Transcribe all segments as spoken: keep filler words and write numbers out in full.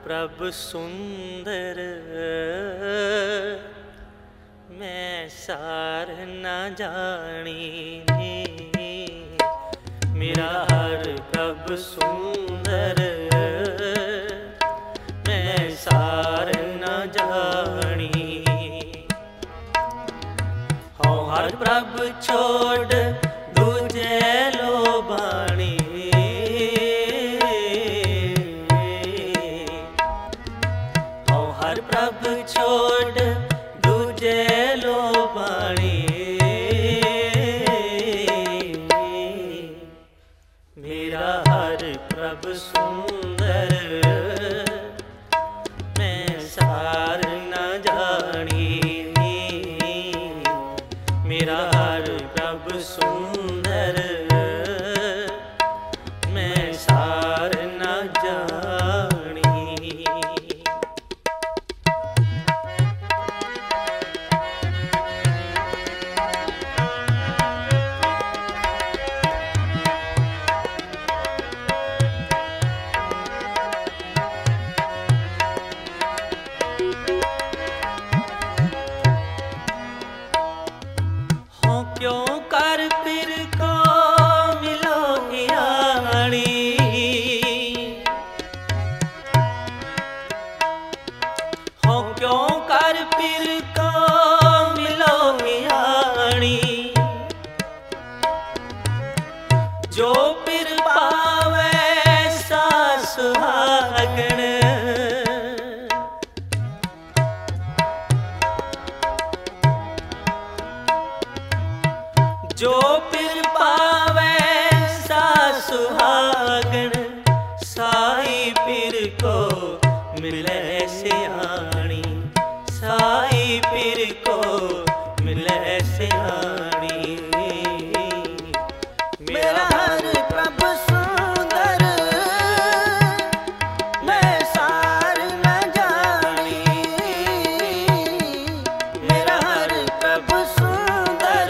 प्रभु सुंदर मैं सार न जानी। मेरा हर प्रभु सुंदर मैं सार न जानी। हूँ हर प्रभु छोड़ दूजे लोबानी। हूँ हर प्रभु छोड़ दूजे लोबानी। मेरा हर प्रभु सुंदर मैं सार न जानी। मेरा हर प्रभु सुंदर मैं सार न जानी। क्यों कर फिर को मिलो ज्ञानी। हो क्यों कर फिर को मिलो ज्ञानी। जो फिर पावे सा सुहागण। जो फिर पावे सा सुहागण। साई फिर को मिले सियाणी। साई फिर को मिले सियाणी। मेरा हर प्रभु सुंदर मैं सार न जानी। मेरा हर प्रभु सुंदर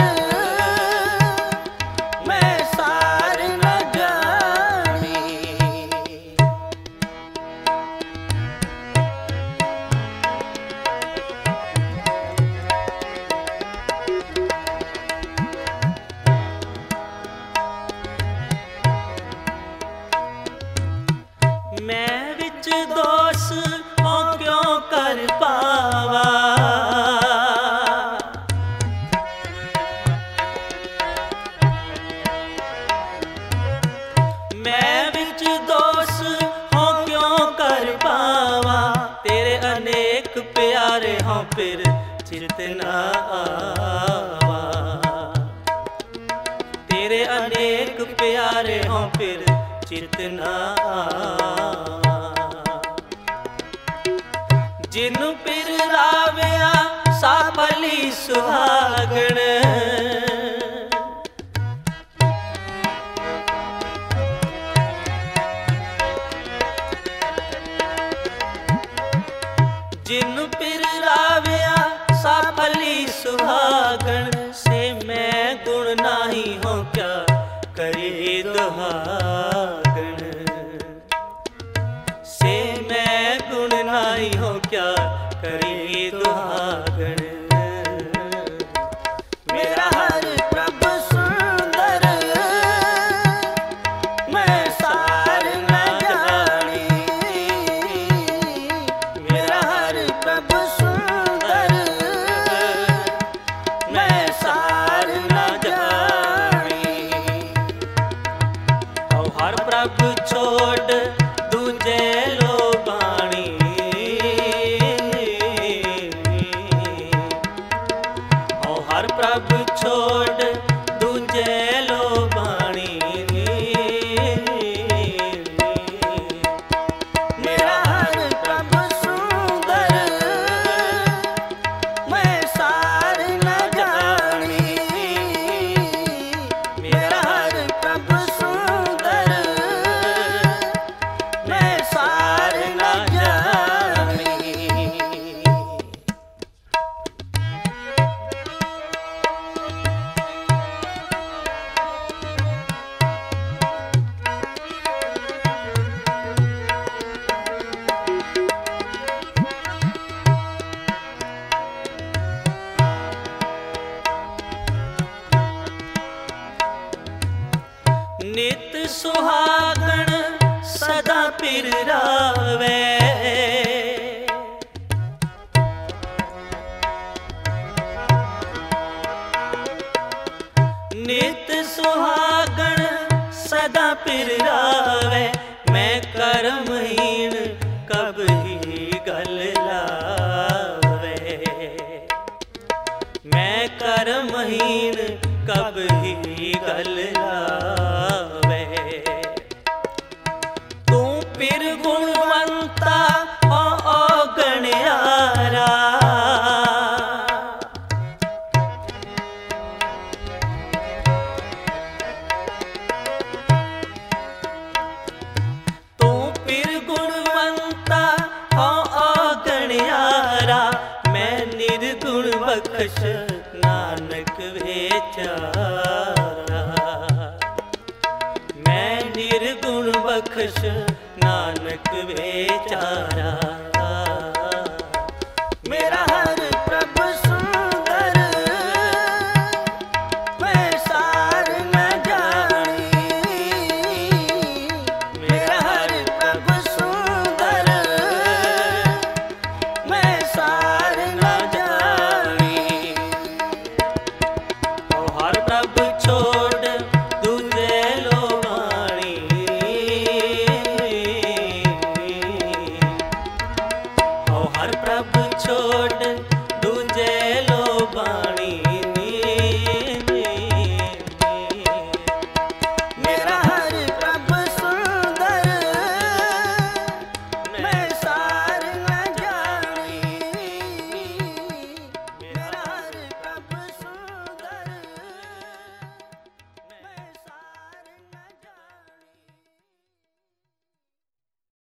मैं सार न जानी। मैं विच दोष हो क्यों कर पावा। मैं विच दोष हो क्यों कर पावा। तेरे अनेक प्यारे हों फिर चित न आवा। तेरे अनेक प्यारे हों फिर चित न आवा। जिनु फिर रावया साफली सुहागण। जिनु फिर रावया साफली सुहागण। से मैं गुण नाही हूँ क्या करी दुहागण। से मैं गुण नाही हूँ क्या करी दुहागण। मेरा हर प्रभु सुंदर मैं सार न जानी। मेरा हर प्रभु सुंदर मैं सार न जानी। और हर प्रभु छोड़ दूजे लोबानी। और हर प्रभु छोड़ दूजे लोबानी। मेरा हर प्रभु सुंदर मैं सार न जानी। मेरा हर प्रभु सुंदर मैं सार न जानी। पिर रावे। नित सुहागण सदा पिर रावे, मैं कर्महीन कब ही गल लावे। मैं कर्महीन कब ही गल लावे। तू पिर गुणवंता हो औगणयारा। तू पिर गुणवंता हो औगणयारा, मैं निर्गुण बख्श नानक बेचारा। मैं निर्गुण बख्श नानक बेचारा।